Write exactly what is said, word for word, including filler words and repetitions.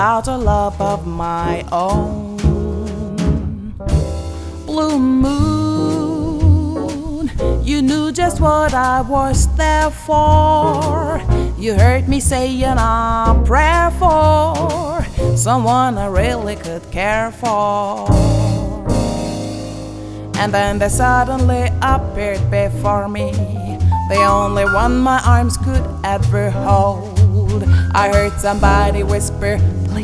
out a love of my own. Blue moon, you knew just what I was there for. You heard me saying a prayer for someone I really could care for. And then they suddenly appeared before me, the only one my arms could ever hold. I heard somebody whisper,